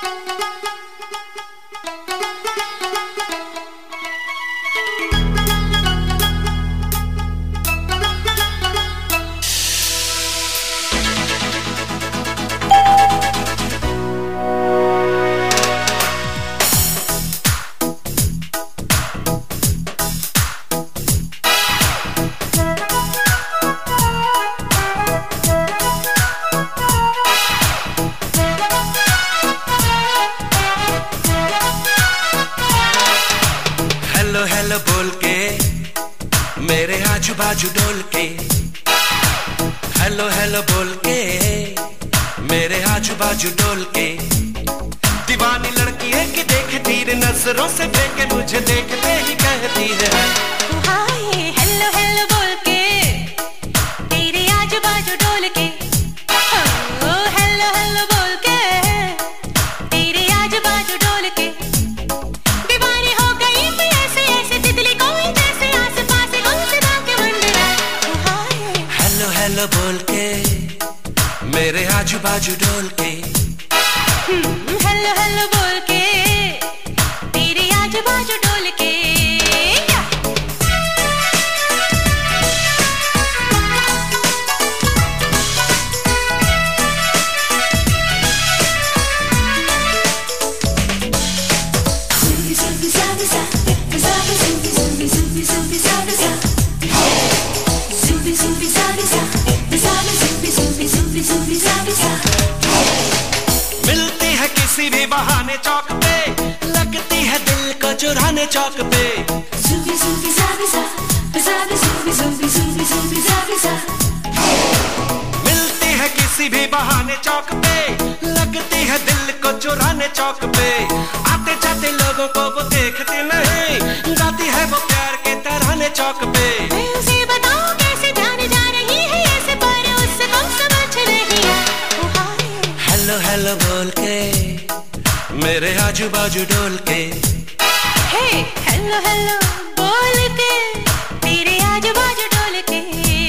Hello बोल के मेरे आजू बाजू डोल के, हेलो हेलो बोल के मेरे आजू बाजू डोल के। दीवानी लड़की है कि देखती रे नजरों से फेंके, मुझे देखते ही कहती है हाय। हेलो हेलो बोल के तेरे आजू बाजू डोल के, ओ हेलो हेलो बोल के तेरे आजू बाजू डोल के। दीवानी हो गई मैं ऐसे ऐसे तितली कोई जैसे आस पास गुमसुदा के मंडरा। हाय हेलो हेलो बोल के मेरे आजू बाजू डोल के। हेलो हेलो बोल के तेरे आजू बाजू डोल के। मिलती है किसी भी बहाने चौक पे, लगती है दिल को चुराने चौक पे। मिलती है किसी भी बहाने चौक पे, लगती है दिल को चुराने चौक पे। आते जाते लोगों को वो देखती नहीं, गाती है वो प्यार के तराने चौक पे। मैं उसे बताऊं कैसे जाने जा रही है ऐसे, पर उससे कम समझ रही है। हेलो हेलो बोल के मेरे आजू बाजू डोल के। हे हेलो हेलो बोल के तेरे आजू बाजू डोल के।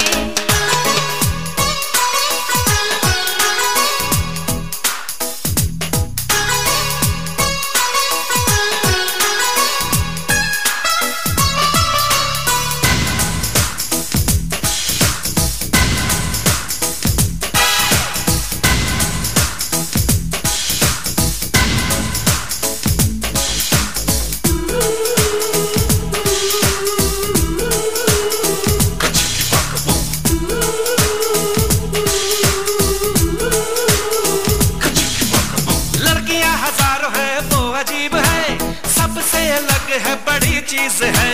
अजीब है सबसे अलग है बड़ी चीज है।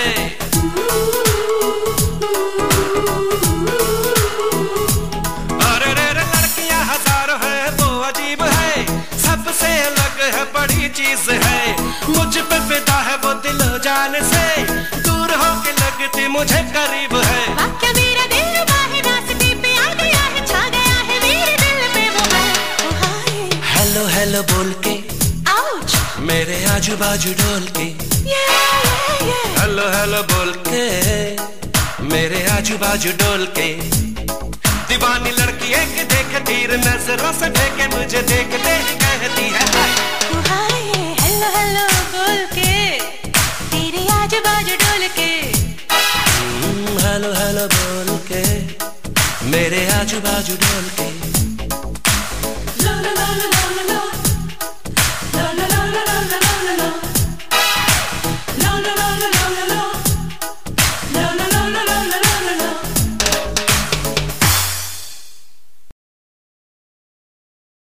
अरे रे रे लड़कियां हजारों है वो अजीब है सबसे अलग है बड़ी चीज है। मुझ पे फिदा है वो दिल जाने से, दूर होके लगती मुझे करीब है। क्या मेरा दिल बाहे रास्ते पे आ गया है, छा गया है मेरे दिल पे वो है। हेलो हेलो बोल के मेरे आजू बाजू डोल के। हेलो हेलो बोल के मेरे आजू बाजू डोल के। दीवानी लड़की है कि देखती रे नजरों से फेंके, मुझे देखते ही कहती है हाय। हेलो हेलो बोल के तेरे आजू बाजू डोल के। हेलो हेलो बोल के मेरे आजू बाजू डोल के।